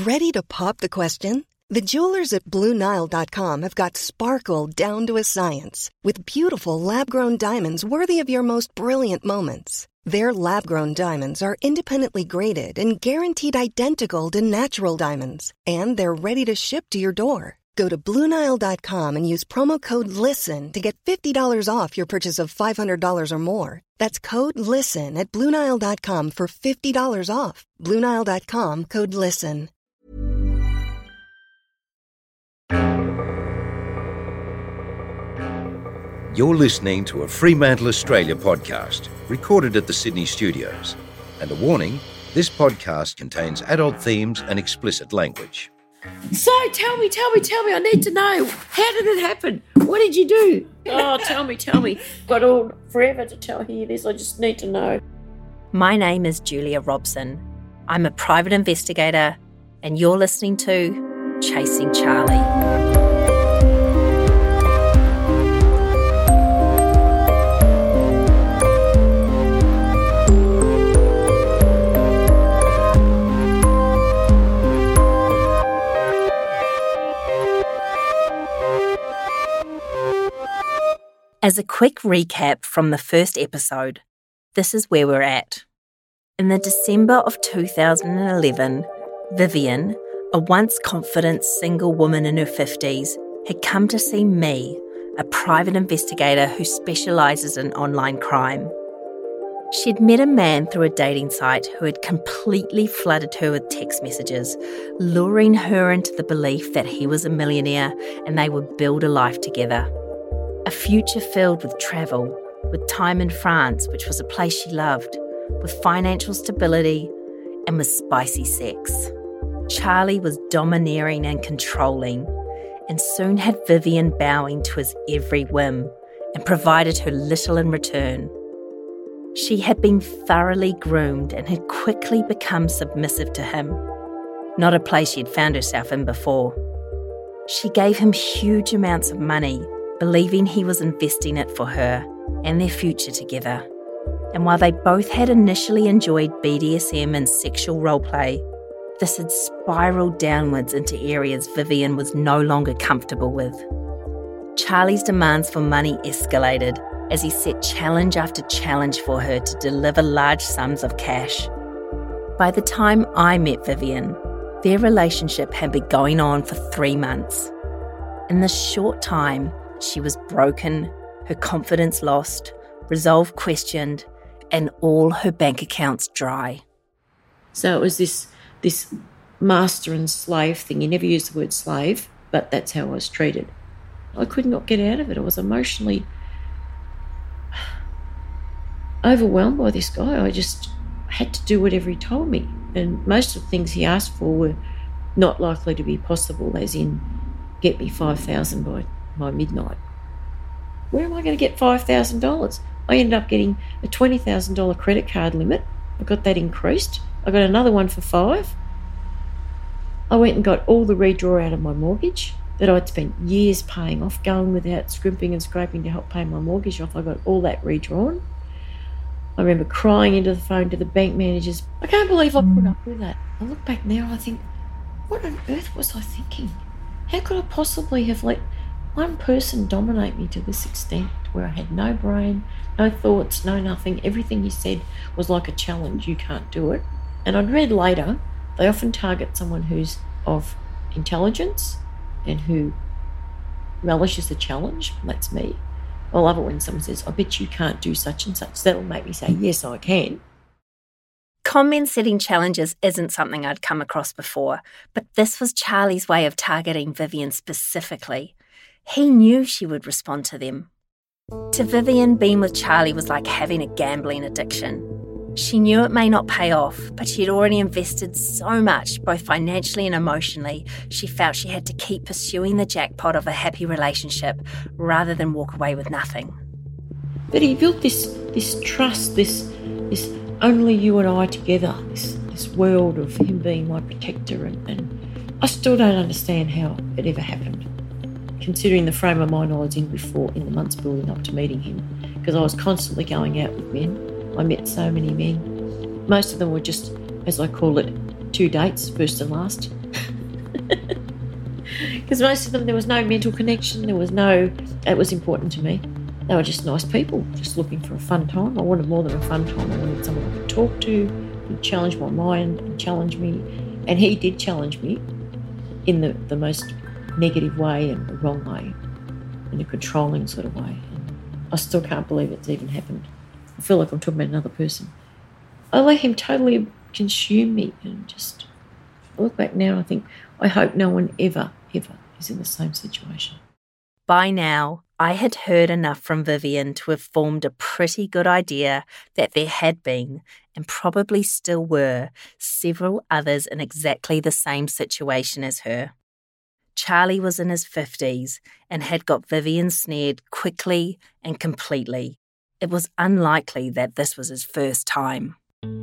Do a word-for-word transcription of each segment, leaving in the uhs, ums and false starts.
Ready to pop the question? The jewelers at Blue Nile dot com have got sparkle down to a science with beautiful lab-grown diamonds worthy of your most brilliant moments. Their lab-grown diamonds are independently graded and guaranteed identical to natural diamonds, and they're ready to ship to your door. Go to Blue Nile dot com and use promo code LISTEN to get fifty dollars off your purchase of five hundred dollars or more. That's code LISTEN at Blue Nile dot com for fifty dollars off. Blue Nile dot com, code LISTEN. You're listening to a Fremantle Australia podcast, recorded at the Sydney studios. And a warning, this podcast contains adult themes and explicit language. So tell me, tell me, tell me, I need to know. How did it happen? What did you do? Oh, tell me, tell me. Got all forever to tell you this, I just need to know. My name is Julia Robson. I'm a private investigator, and you're listening to Chasing Charlie. As a quick recap from the first episode, this is where we're at. In the December of two thousand eleven, Vivian, a once confident single woman in her fifties, had come to see me, a private investigator who specialises in online crime. She'd met a man through a dating site who had completely flooded her with text messages, luring her into the belief that he was a millionaire and they would build a life together. A future filled with travel, with time in France, which was a place she loved, with financial stability, and with spicy sex. Charlie was domineering and controlling, and soon had Vivian bowing to his every whim and provided her little in return. She had been thoroughly groomed and had quickly become submissive to him, not a place she had found herself in before. She gave him huge amounts of money, believing he was investing it for her and their future together. And while they both had initially enjoyed B D S M and sexual roleplay, this had spiralled downwards into areas Vivian was no longer comfortable with. Charlie's demands for money escalated as he set challenge after challenge for her to deliver large sums of cash. By the time I met Vivian, their relationship had been going on for three months. In this short time, she was broken, her confidence lost, resolve questioned, and all her bank accounts dry. So it was this this master and slave thing. You never used the word slave, but that's how I was treated. I could not get out of it. I was emotionally overwhelmed by this guy. I just had to do whatever he told me. And most of the things he asked for were not likely to be possible, as in get me five thousand dollars by, by midnight. Where am I going to get five thousand dollars? I ended up getting a twenty thousand dollars credit card limit. I got that increased. I got another one for five. I went and got all the redraw out of my mortgage that I'd spent years paying off, going without scrimping and scraping to help pay my mortgage off. I got all that redrawn. I remember crying into the phone to the bank managers. I can't believe I put up with that. I look back now, I think, what on earth was I thinking? How could I possibly have let one person dominate me to this extent, where I had no brain, no thoughts, no nothing? Everything he said was like a challenge. You can't do it. And I'd read later, they often target someone who's of intelligence and who relishes the challenge. That's me. I love it when someone says, I bet you can't do such and such. That'll make me say, yes, I can. Con-men setting challenges isn't something I'd come across before, but this was Charlie's way of targeting Vivian specifically. He knew she would respond to them. To Vivian, being with Charlie was like having a gambling addiction. She knew it may not pay off, but she had already invested so much, both financially and emotionally, she felt she had to keep pursuing the jackpot of a happy relationship rather than walk away with nothing. But he built this this trust, this this only you and I together, this, this world of him being my protector, and, and I still don't understand how it ever happened, considering the frame of mind I was in before, in the months building up to meeting him, because I was constantly going out with men. I met so many men. Most of them were just, as I call it, two dates, first and last. Because most of them, there was no mental connection. There was no, it was important to me. They were just nice people, just looking for a fun time. I wanted more than a fun time. I wanted someone I could talk to, who challenged my mind and challenge me. And he did challenge me in the, the most negative way and the wrong way, in a controlling sort of way. And I still can't believe it's even happened. I feel like I'm talking about another person. I let him totally consume me, and just I look back now and I think, I hope no one ever, ever is in the same situation. By now, I had heard enough from Vivian to have formed a pretty good idea that there had been, and probably still were, several others in exactly the same situation as her. Charlie was in his fifties and had got Vivian snared quickly and completely. It was unlikely that this was his first time.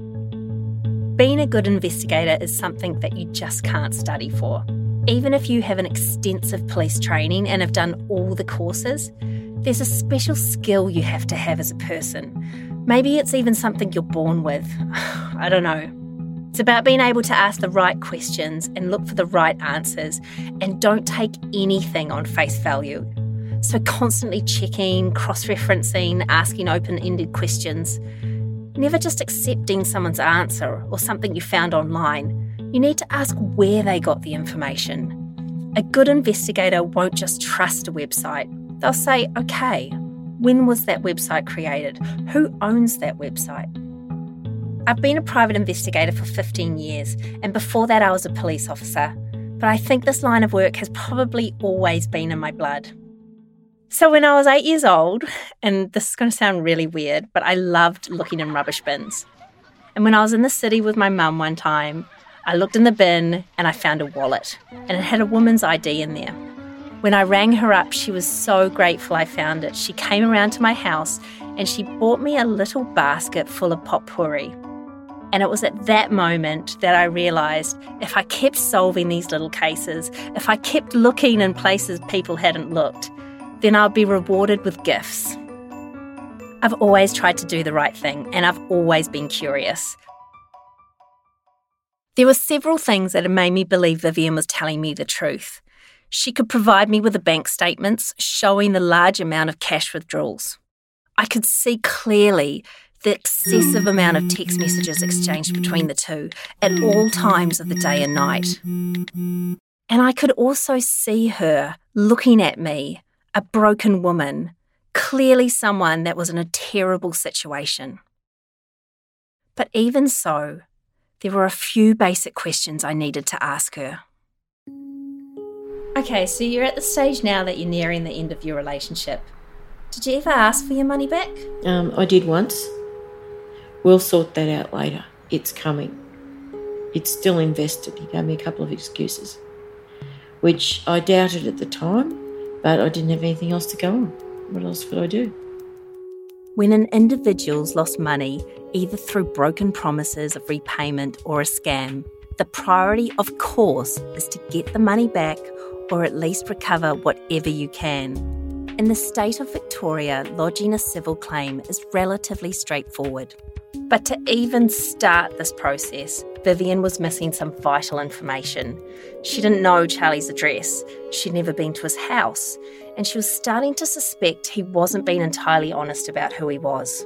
Being a good investigator is something that you just can't study for. Even if you have an extensive police training and have done all the courses, there's a special skill you have to have as a person. Maybe it's even something you're born with. I don't know. It's about being able to ask the right questions and look for the right answers, and don't take anything on face value. So constantly checking, cross-referencing, asking open-ended questions. Never just accepting someone's answer or something you found online. You need to ask where they got the information. A good investigator won't just trust a website. They'll say, okay, when was that website created? Who owns that website? I've been a private investigator for fifteen years, and before that I was a police officer. But I think this line of work has probably always been in my blood. So when I was eight years old, and this is going to sound really weird, but I loved looking in rubbish bins. And when I was in the city with my mum one time, I looked in the bin and I found a wallet, and it had a woman's I D in there. When I rang her up, she was so grateful I found it. She came around to my house and she bought me a little basket full of potpourri. And it was at that moment that I realised if I kept solving these little cases, if I kept looking in places people hadn't looked, then I'll be rewarded with gifts. I've always tried to do the right thing, and I've always been curious. There were several things that had made me believe Vivian was telling me the truth. She could provide me with the bank statements showing the large amount of cash withdrawals. I could see clearly the excessive amount of text messages exchanged between the two at all times of the day and night. And I could also see her looking at me, a broken woman, clearly someone that was in a terrible situation. But even so, there were a few basic questions I needed to ask her. Okay, so you're at the stage now that you're nearing the end of your relationship. Did you ever ask for your money back? Um, I did once. We'll sort that out later. It's coming. It's still invested. He gave me a couple of excuses, which I doubted at the time, but I didn't have anything else to go on. What else could I do? When an individual's lost money, either through broken promises of repayment or a scam, the priority, of course, is to get the money back or at least recover whatever you can. In the state of Victoria, lodging a civil claim is relatively straightforward. But to even start this process, Vivian was missing some vital information. She didn't know Charlie's address, she'd never been to his house, and she was starting to suspect he wasn't being entirely honest about who he was.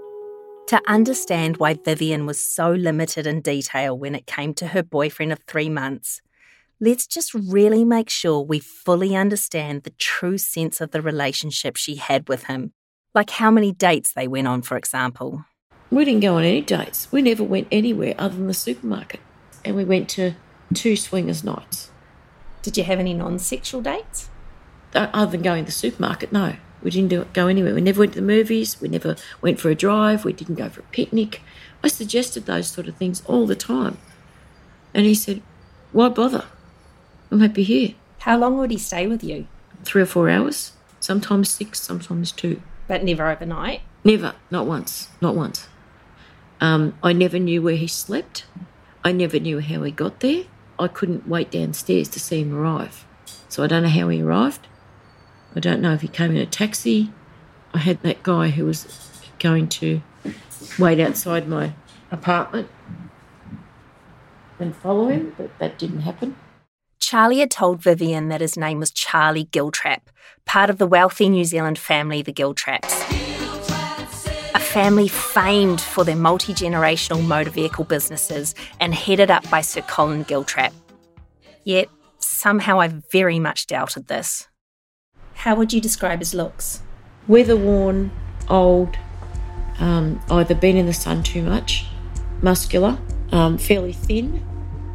To understand why Vivian was so limited in detail when it came to her boyfriend of three months, let's just really make sure we fully understand the true sense of the relationship she had with him, like how many dates they went on, for example. We didn't go on any dates. We never went anywhere other than the supermarket. And we went to two swingers nights. Did you have any non-sexual dates? Other than going to the supermarket, no. We didn't do, go anywhere. We never went to the movies. We never went for a drive. We didn't go for a picnic. I suggested those sort of things all the time. And he said, why bother? I'm happy here. How long would he stay with you? Three or four hours. Sometimes six, sometimes two. But never overnight? Never. Not once. Not once. Um, I never knew where he slept. I never knew how he got there. I couldn't wait downstairs to see him arrive. So I don't know how he arrived. I don't know if he came in a taxi. I had that guy who was going to wait outside my apartment and follow him, but that didn't happen. Charlie had told Vivian that his name was Charlie Giltrap, part of the wealthy New Zealand family, the Giltraps. A family famed for their multi-generational motor vehicle businesses and headed up by Sir Colin Giltrap. Yet, somehow I very much doubted this. How would you describe his looks? Weather-worn, old, um, either been in the sun too much, muscular, um, fairly thin,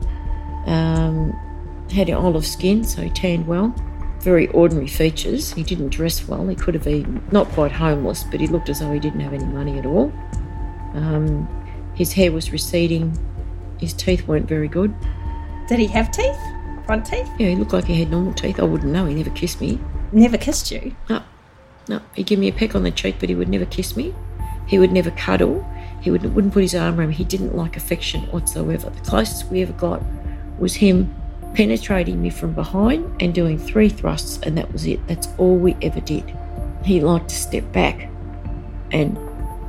um, had olive skin, so he tanned well. Very ordinary features. He didn't dress well. He could have been not quite homeless, but he looked as though he didn't have any money at all. Um, his hair was receding. His teeth weren't very good. Did he have teeth? Front teeth? Yeah, he looked like he had normal teeth. I wouldn't know. He never kissed me. Never kissed you? No. No. He'd give me a peck on the cheek, but he would never kiss me. He would never cuddle. He would, wouldn't put his arm around me. He didn't like affection whatsoever. The closest we ever got was him penetrating me from behind and doing three thrusts, and that was it. That's all we ever did. He liked to step back, and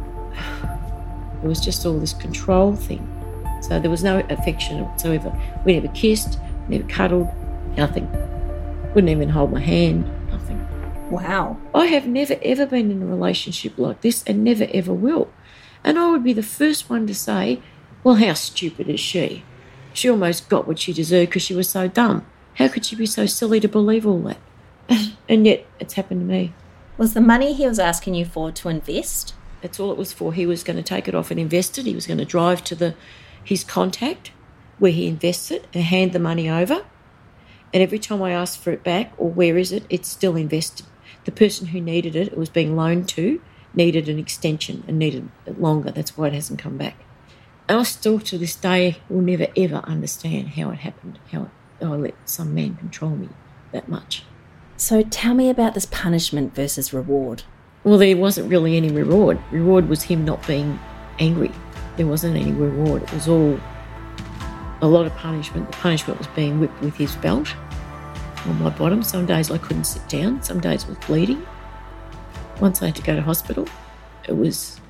it was just all this control thing. So there was no affection whatsoever. We never kissed, never cuddled, nothing. Wouldn't even hold my hand, nothing. Wow. I have never ever been in a relationship like this and never ever will. And I would be the first one to say, well, how stupid is she? She almost got what she deserved because she was so dumb. How could she be so silly to believe all that? And yet it's happened to me. Was the money he was asking you for to invest? That's all it was for. He was going to take it off and invest it. He was going to drive to the his contact where he invests it and hand the money over. And every time I asked for it back, or where is it, it's still invested. The person who needed it, it was being loaned to, needed an extension and needed it longer. That's why it hasn't come back. And I still, to this day, will never, ever understand how it happened, how I let some man control me that much. So tell me about this punishment versus reward. Well, there wasn't really any reward. Reward was him not being angry. There wasn't any reward. It was all a lot of punishment. The punishment was being whipped with his belt on my bottom. Some days I couldn't sit down. Some days I was bleeding. Once I had to go to hospital. It was...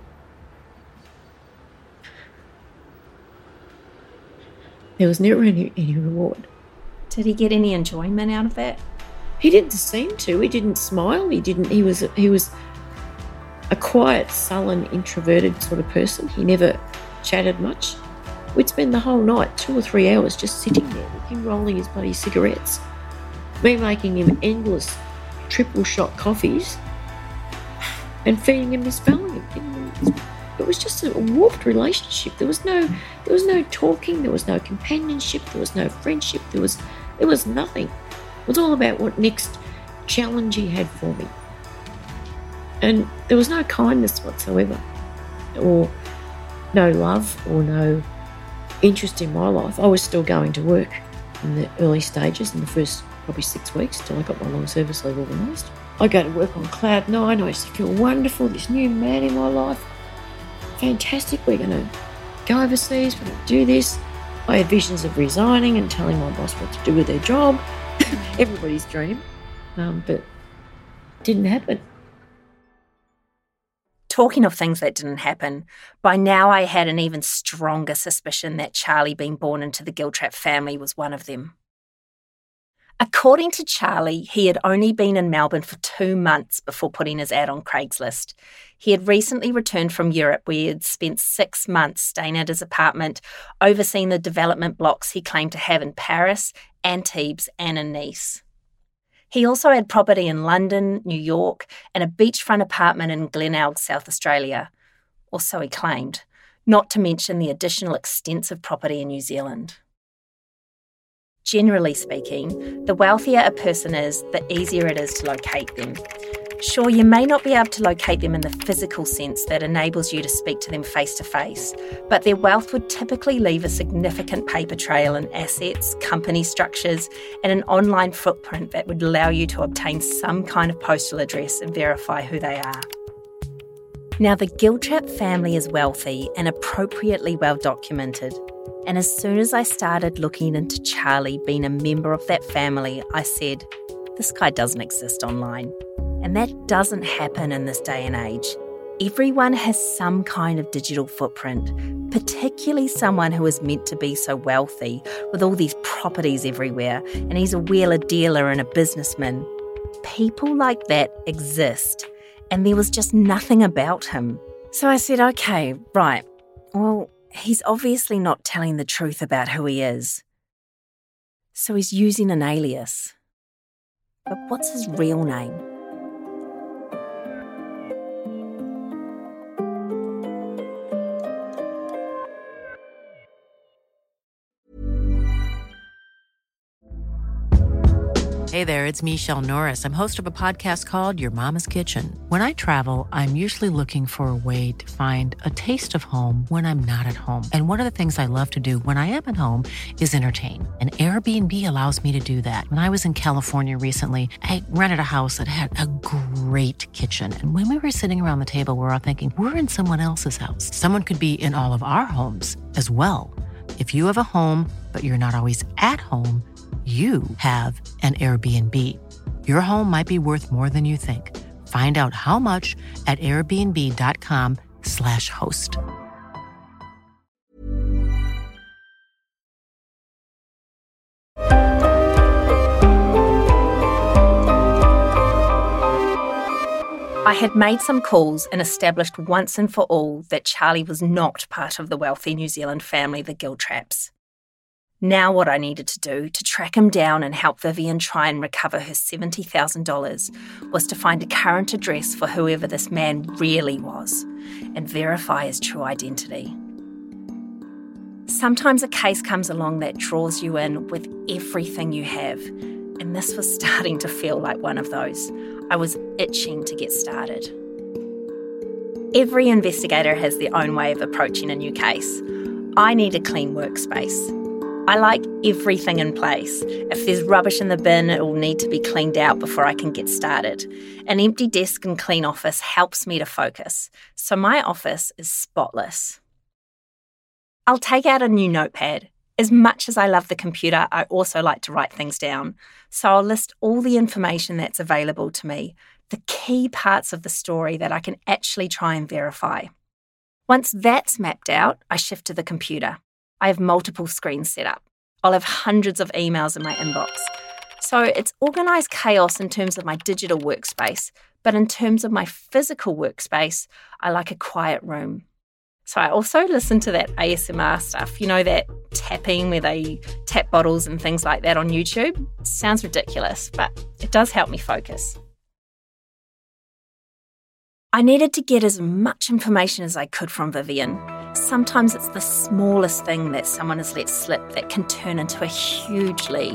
There was never any, any reward. Did he get any enjoyment out of that? He didn't seem to. He didn't smile. He didn't. He was. He was a quiet, sullen, introverted sort of person. He never chatted much. We'd spend the whole night, two or three hours, just sitting there with him rolling his bloody cigarettes, me making him endless triple shot coffees, and feeding him this Valium. It was just a warped relationship. There was no, there was no talking. There was no companionship. There was no friendship. There was, there was nothing. It was all about what next challenge he had for me, and there was no kindness whatsoever, or no love, or no interest in my life. I was still going to work in the early stages, in the first probably six weeks till I got my long service leave organised. I go to work on cloud nine. I used to feel wonderful. This new man in my life. Fantastic, we're going to go overseas, we're going to do this. I had visions of resigning and telling my boss what to do with their job. Everybody's dream, um, but it didn't happen. Talking of things that didn't happen, by now I had an even stronger suspicion that Charlie being born into the Giltrap family was one of them. According to Charlie, he had only been in Melbourne for two months before putting his ad on Craigslist. He had recently returned from Europe, where he had spent six months staying at his apartment, overseeing the development blocks he claimed to have in Paris, Antibes and in Nice. He also had property in London, New York, and a beachfront apartment in Glenelg, South Australia, or so he claimed, not to mention the additional extensive property in New Zealand. Generally speaking, the wealthier a person is, the easier it is to locate them. Sure, you may not be able to locate them in the physical sense that enables you to speak to them face to face, but their wealth would typically leave a significant paper trail in assets, company structures, and an online footprint that would allow you to obtain some kind of postal address and verify who they are. Now, the Giltrap family is wealthy and appropriately well documented. And as soon as I started looking into Charlie being a member of that family, I said, this guy doesn't exist online. And that doesn't happen in this day and age. Everyone has some kind of digital footprint, particularly someone who is meant to be so wealthy with all these properties everywhere, and he's a wheeler dealer and a businessman. People like that exist, and there was just nothing about him. So I said, okay, right, well, he's obviously not telling the truth about who he is. So he's using an alias. But what's his real name? Hey there, it's Michelle Norris. I'm host of a podcast called Your Mama's Kitchen. When I travel, I'm usually looking for a way to find a taste of home when I'm not at home. And one of the things I love to do when I am at home is entertain. And Airbnb allows me to do that. When I was in California recently, I rented a house that had a great kitchen. And when we were sitting around the table, we were all thinking, we're in someone else's house. Someone could be in all of our homes as well. If you have a home, but you're not always at home, you have an Airbnb. Your home might be worth more than you think. Find out how much at airbnb.com slash host. I had made some calls and established once and for all that Charlie was not part of the wealthy New Zealand family, the Giltraps. Now what I needed to do to track him down and help Vivian try and recover her seventy thousand dollars was to find a current address for whoever this man really was and verify his true identity. Sometimes a case comes along that draws you in with everything you have, and this was starting to feel like one of those. I was itching to get started. Every investigator has their own way of approaching a new case. I need a clean workspace. I like everything in place. If there's rubbish in the bin, it will need to be cleaned out before I can get started. An empty desk and clean office helps me to focus, so my office is spotless. I'll take out a new notepad. As much as I love the computer, I also like to write things down. So I'll list all the information that's available to me, the key parts of the story that I can actually try and verify. Once that's mapped out, I shift to the computer. I have multiple screens set up. I'll have hundreds of emails in my inbox. So it's organised chaos in terms of my digital workspace, but in terms of my physical workspace, I like a quiet room. So I also listen to that A S M R stuff, you know, that tapping where they tap bottles and things like that on YouTube. It sounds ridiculous, but it does help me focus. I needed to get as much information as I could from Vivian. Sometimes it's the smallest thing that someone has let slip that can turn into a huge lead.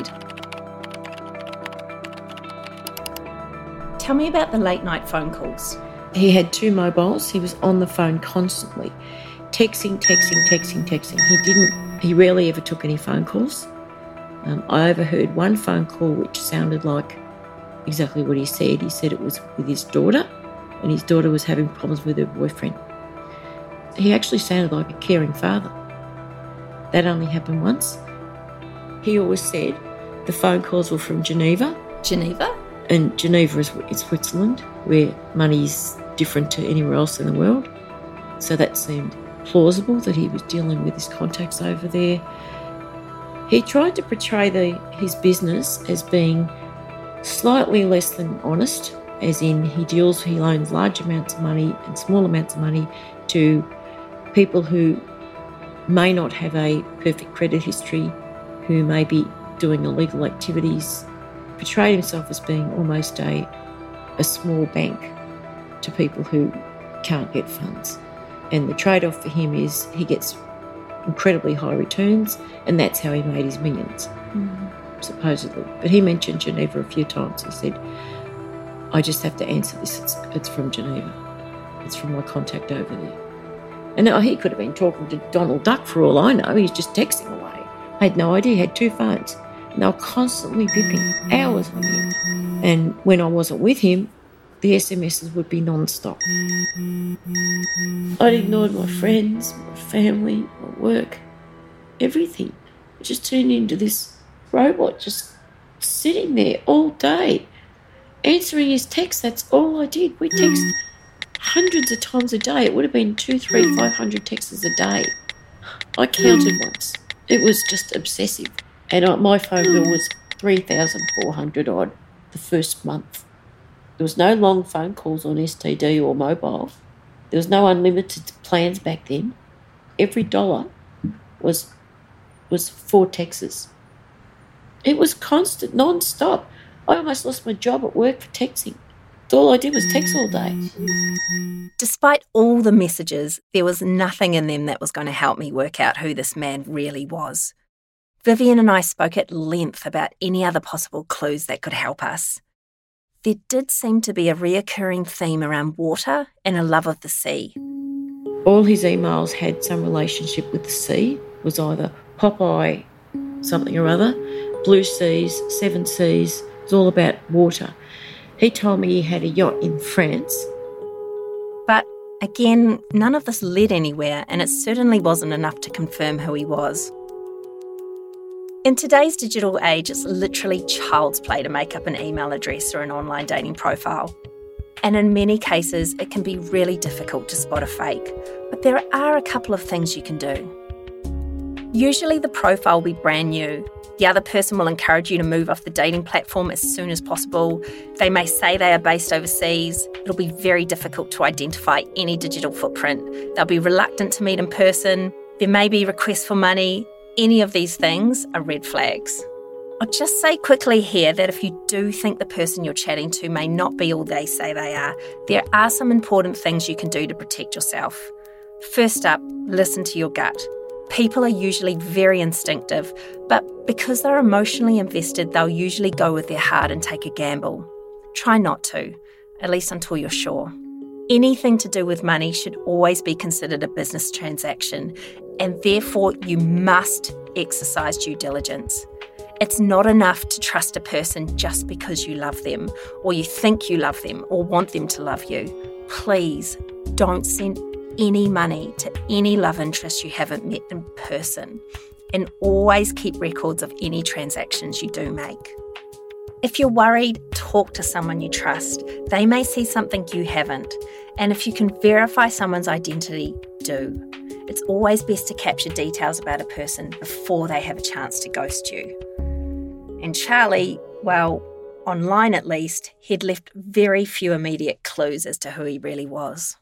Tell me about the late night phone calls. He had two mobiles. He was on the phone constantly, texting, texting, texting, texting. He didn't. He rarely ever took any phone calls. Um, I overheard one phone call which sounded like exactly what he said. He said it was with his daughter, and his daughter was having problems with her boyfriend. He actually sounded like a caring father. That only happened once. He always said the phone calls were from Geneva. Geneva? And Geneva is in Switzerland, where money is different to anywhere else in the world. So that seemed plausible that he was dealing with his contacts over there. He tried to portray the, his business as being slightly less than honest, as in he deals, he loans large amounts of money and small amounts of money to people who may not have a perfect credit history, who may be doing illegal activities, portrayed himself as being almost a, a small bank to people who can't get funds. And the trade-off for him is he gets incredibly high returns, and that's how he made his millions, mm. supposedly. But he mentioned Geneva a few times. He said, I just have to answer this. It's, it's from Geneva. It's from my contact over there. And he could have been talking to Donald Duck for all I know. He's just texting away. I had no idea. He had two phones. And they were constantly bipping, hours on end. And when I wasn't with him, the S M Ses would be non-stop. I'd ignored my friends, my family, my work, everything. It just turned into this robot just sitting there all day, answering his texts. That's all I did. We texted hundreds of times a day. It would have been two, three, five hundred texts a day. I counted once. It was just obsessive. And my phone bill was three thousand four hundred odd the first month. There was no long phone calls on S T D or mobile. There was no unlimited plans back then. Every dollar was was four texts. It was constant, non-stop. I almost lost my job at work for texting. All I did was text all day. Despite all the messages, there was nothing in them that was going to help me work out who this man really was. Vivian and I spoke at length about any other possible clues that could help us. There did seem to be a reoccurring theme around water and a love of the sea. All his emails had some relationship with the sea. It was either Popeye something or other, Blue Seas, Seven Seas. It was all about water. He told me he had a yacht in France. But again, none of this led anywhere, and it certainly wasn't enough to confirm who he was. In today's digital age, it's literally child's play to make up an email address or an online dating profile. And in many cases, it can be really difficult to spot a fake. But there are a couple of things you can do. Usually the profile will be brand new. The other person will encourage you to move off the dating platform as soon as possible. They may say they are based overseas. It'll be very difficult to identify any digital footprint. They'll be reluctant to meet in person. There may be requests for money. Any of these things are red flags. I'll just say quickly here that if you do think the person you're chatting to may not be all they say they are, there are some important things you can do to protect yourself. First up, listen to your gut. People are usually very instinctive, but because they're emotionally invested, they'll usually go with their heart and take a gamble. Try not to, at least until you're sure. Anything to do with money should always be considered a business transaction, and therefore you must exercise due diligence. It's not enough to trust a person just because you love them, or you think you love them, or want them to love you. Please don't send any money to any love interest you haven't met in person, and always keep records of any transactions you do make. If you're worried, talk to someone you trust. They may see something you haven't, and if you can verify someone's identity, do. It's always best to capture details about a person before they have a chance to ghost you. And Charlie, well, online at least, he'd left very few immediate clues as to who he really was.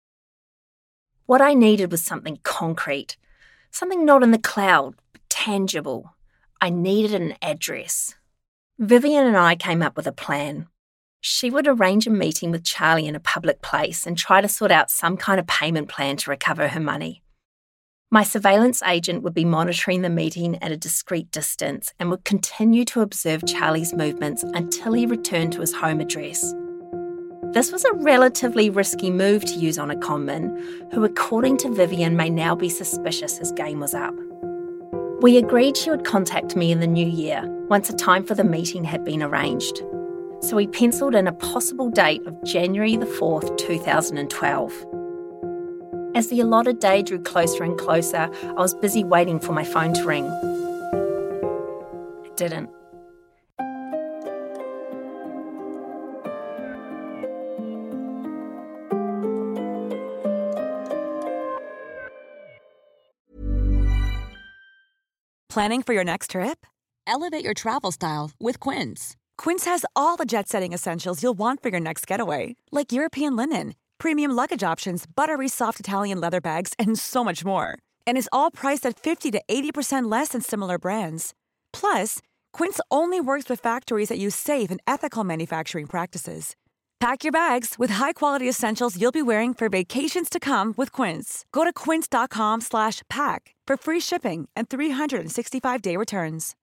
What I needed was something concrete, something not in the cloud, but tangible. I needed an address. Vivian and I came up with a plan. She would arrange a meeting with Charlie in a public place and try to sort out some kind of payment plan to recover her money. My surveillance agent would be monitoring the meeting at a discreet distance and would continue to observe Charlie's movements until he returned to his home address. This was a relatively risky move to use on a conman who, according to Vivian, may now be suspicious his game was up. We agreed she would contact me in the new year once a time for the meeting had been arranged. So we penciled in a possible date of January the fourth, two thousand twelve. As the allotted day drew closer and closer, I was busy waiting for my phone to ring. It didn't. Planning for your next trip? Elevate your travel style with Quince. Quince has all the jet-setting essentials you'll want for your next getaway, like European linen, premium luggage options, buttery soft Italian leather bags, and so much more. And is all priced at fifty to eighty percent less than similar brands. Plus, Quince only works with factories that use safe and ethical manufacturing practices. Pack your bags with high-quality essentials you'll be wearing for vacations to come with Quince. Go to quince.com slash pack for free shipping and three sixty-five day returns.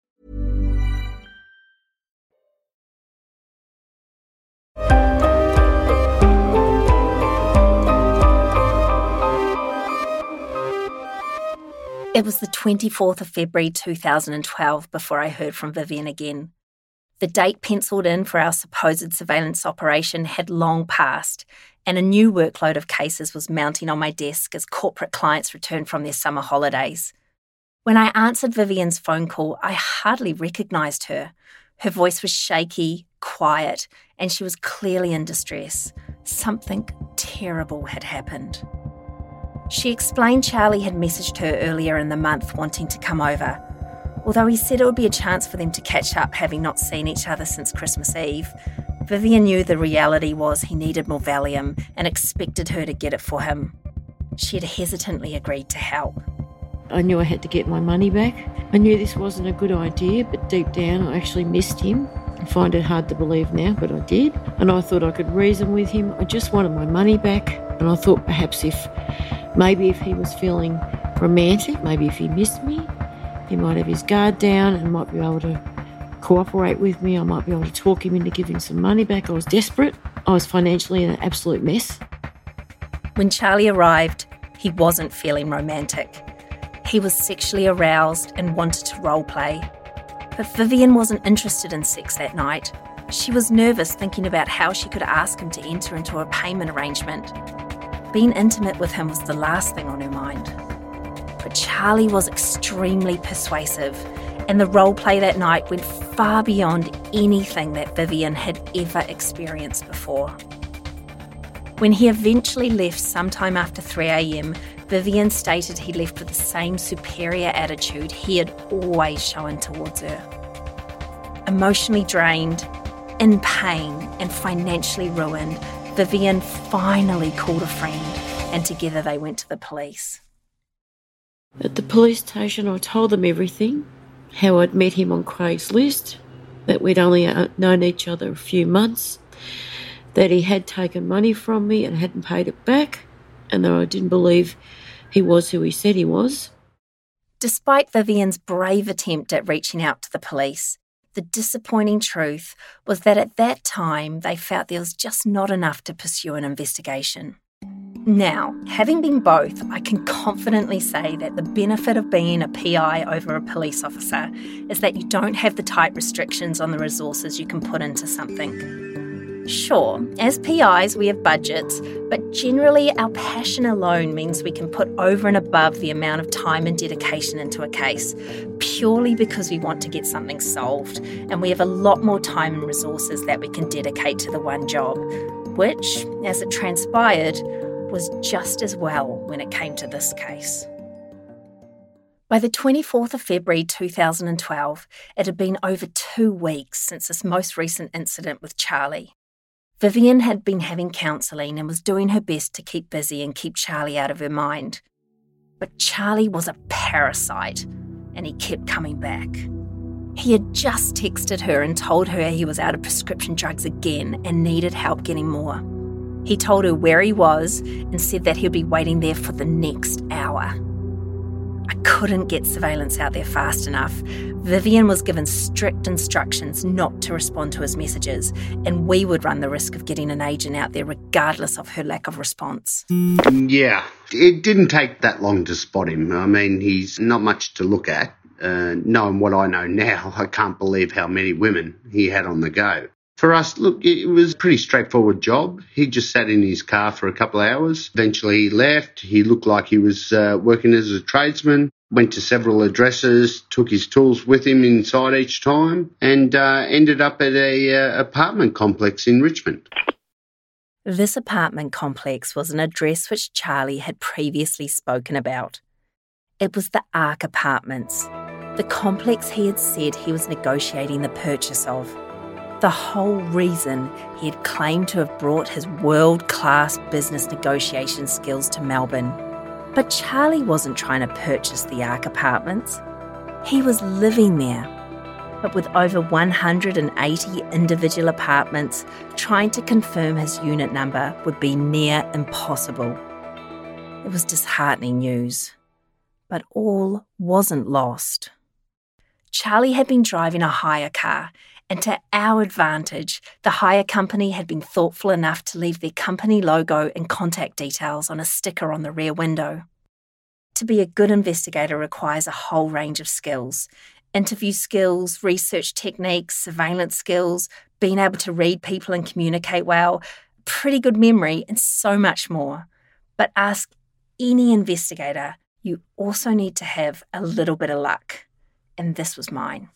It was the twenty-fourth of February two thousand twelve before I heard from Vivian again. The date penciled in for our supposed surveillance operation had long passed, and a new workload of cases was mounting on my desk as corporate clients returned from their summer holidays. When I answered Vivian's phone call, I hardly recognised her. Her voice was shaky, quiet, and she was clearly in distress. something terrible had happened. She explained Charlie had messaged her earlier in the month wanting to come over. Although he said it would be a chance for them to catch up, having not seen each other since Christmas Eve, Vivian knew the reality was he needed more Valium and expected her to get it for him. She had hesitantly agreed to help. I knew I had to get my money back. I knew this wasn't a good idea, but deep down I actually missed him. I find it hard to believe now, but I did. And I thought I could reason with him. I just wanted my money back. And I thought perhaps if, maybe if he was feeling romantic, maybe if he missed me, he might have his guard down and might be able to cooperate with me. I might be able to talk him into giving some money back. I was desperate. I was financially in an absolute mess. When Charlie arrived, he wasn't feeling romantic. He was sexually aroused and wanted to role play. But Vivian wasn't interested in sex that night. She was nervous thinking about how she could ask him to enter into a payment arrangement. Being intimate with him was the last thing on her mind. But Charlie was extremely persuasive, and the role play that night went far beyond anything that Vivian had ever experienced before. When he eventually left sometime after three a.m, Vivian stated he left with the same superior attitude he had always shown towards her. Emotionally drained, in pain, and financially ruined, Vivian finally called a friend, and together they went to the police. At the police station, I told them everything, how I'd met him on Craigslist, that we'd only known each other a few months, that he had taken money from me and hadn't paid it back, and that I didn't believe he was who he said he was. Despite Vivian's brave attempt at reaching out to the police, the disappointing truth was that at that time they felt there was just not enough to pursue an investigation. Now, having been both, I can confidently say that the benefit of being a P I over a police officer is that you don't have the tight restrictions on the resources you can put into something. Sure, as P Is we have budgets, but generally our passion alone means we can put over and above the amount of time and dedication into a case, purely because we want to get something solved, and we have a lot more time and resources that we can dedicate to the one job, which, as it transpired, was just as well when it came to this case. By the twenty-fourth of February two thousand twelve, it had been over two weeks since this most recent incident with Charlie. Vivian had been having counselling and was doing her best to keep busy and keep Charlie out of her mind. But Charlie was a parasite, and he kept coming back. He had just texted her and told her he was out of prescription drugs again and needed help getting more. He told her where he was and said that he'd be waiting there for the next hour. I couldn't get surveillance out there fast enough. Vivian was given strict instructions not to respond to his messages, and we would run the risk of getting an agent out there regardless of her lack of response. Yeah, it didn't take that long to spot him. I mean, he's not much to look at. Uh, knowing what I know now, I can't believe how many women he had on the go. For us, look, it was a pretty straightforward job. He just sat in his car for a couple of hours. Eventually he left. He looked like he was uh, working as a tradesman, went to several addresses, took his tools with him inside each time, and uh, ended up at a uh, apartment complex in Richmond. This apartment complex was an address which Charlie had previously spoken about. It was the Ark Apartments, the complex he had said he was negotiating the purchase of. The whole reason he had claimed to have brought his world-class business negotiation skills to Melbourne. But Charlie wasn't trying to purchase the Ark Apartments. He was living there. But with over one hundred eighty individual apartments, trying to confirm his unit number would be near impossible. It was disheartening news. But all wasn't lost. Charlie had been driving a hire car, and to our advantage, the hire company had been thoughtful enough to leave their company logo and contact details on a sticker on the rear window. To be a good investigator requires a whole range of skills. Interview skills, research techniques, surveillance skills, being able to read people and communicate well, pretty good memory, and so much more. But ask any investigator, you also need to have a little bit of luck. And this was mine.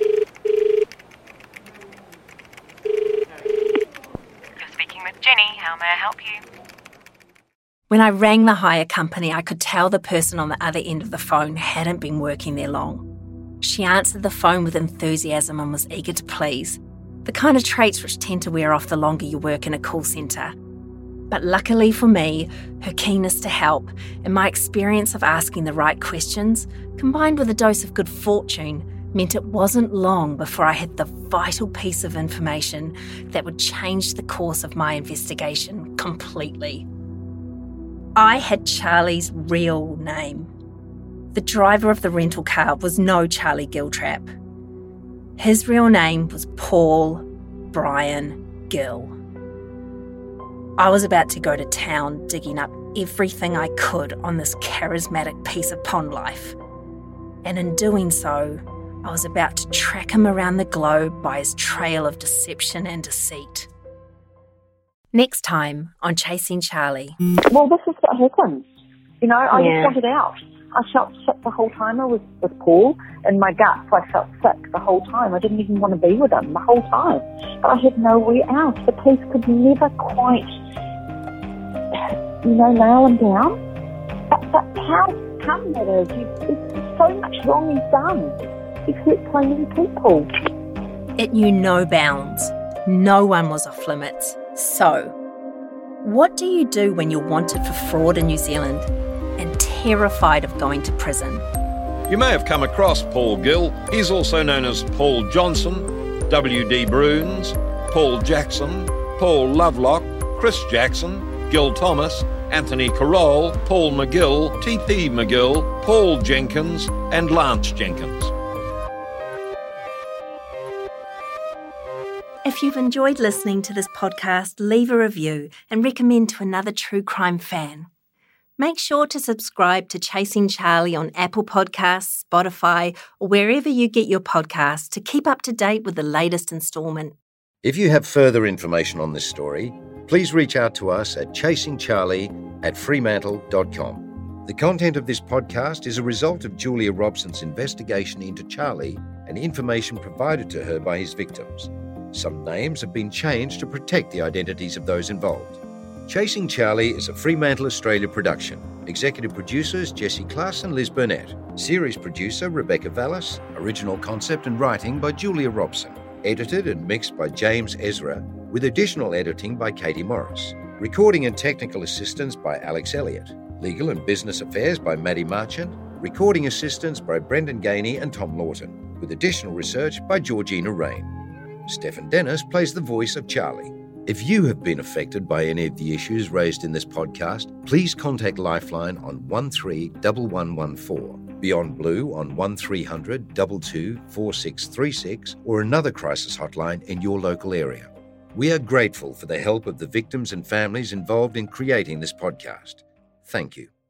Jenny, how How may I help you? When I rang the hire company, I could tell the person on the other end of the phone hadn't been working there long. She answered the phone with enthusiasm and was eager to please, the kind of traits which tend to wear off the longer you work in a call centre. But luckily for me, her keenness to help and my experience of asking the right questions, combined with a dose of good fortune, meant it wasn't long before I had the vital piece of information that would change the course of my investigation completely. I had Charlie's real name. The driver of the rental car was no Charlie Giltrap. His real name was Paul Brian Gill. I was about to go to town digging up everything I could on this charismatic piece of pond life. And in doing so, I was about to track him around the globe by his trail of deception and deceit. Next time on Chasing Charlie. Well, this is what happened. You know, I Yeah. just wanted out. I felt sick the whole time I was with Paul. In my guts, I felt sick the whole time. I didn't even want to be with him the whole time. But I had nowhere else. The police could never quite, you know, nail him down. But, but how come that is? He's, there's so much wrong he's done. He's hurt so many people. It knew no bounds. No one was off limits. So, what do you do when you're wanted for fraud in New Zealand and terrified of going to prison? You may have come across Paul Gill. He's also known as Paul Johnson, W D Bruns, Paul Jackson, Paul Lovelock, Chris Jackson, Gil Thomas, Anthony Carroll, Paul McGill, T P McGill, Paul Jenkins and Lance Jenkins. If you've enjoyed listening to this podcast, leave a review and recommend to another true crime fan. Make sure to subscribe to Chasing Charlie on Apple Podcasts, Spotify, or wherever you get your podcasts to keep up to date with the latest instalment. If you have further information on this story, please reach out to us at chasingcharlie at fremantle dot com. The content of this podcast is a result of Julia Robson's investigation into Charlie and information provided to her by his victims. Some names have been changed to protect the identities of those involved. Chasing Charlie is a Fremantle Australia production. Executive producers Jesse Klass and Liz Burnett. Series producer Rebecca Vallis. Original concept and writing by Julia Robson. Edited and mixed by James Ezra, with additional editing by Katie Morris. Recording and technical assistance by Alex Elliott. Legal and business affairs by Maddie Marchant. Recording assistance by Brendan Gainey and Tom Lawton, with additional research by Georgina Rain. Stephen Dennis plays the voice of Charlie. If you have been affected by any of the issues raised in this podcast, please contact Lifeline on one three one one one four, Beyond Blue on one three hundred two two four six three six, or another crisis hotline in your local area. We are grateful for the help of the victims and families involved in creating this podcast. Thank you.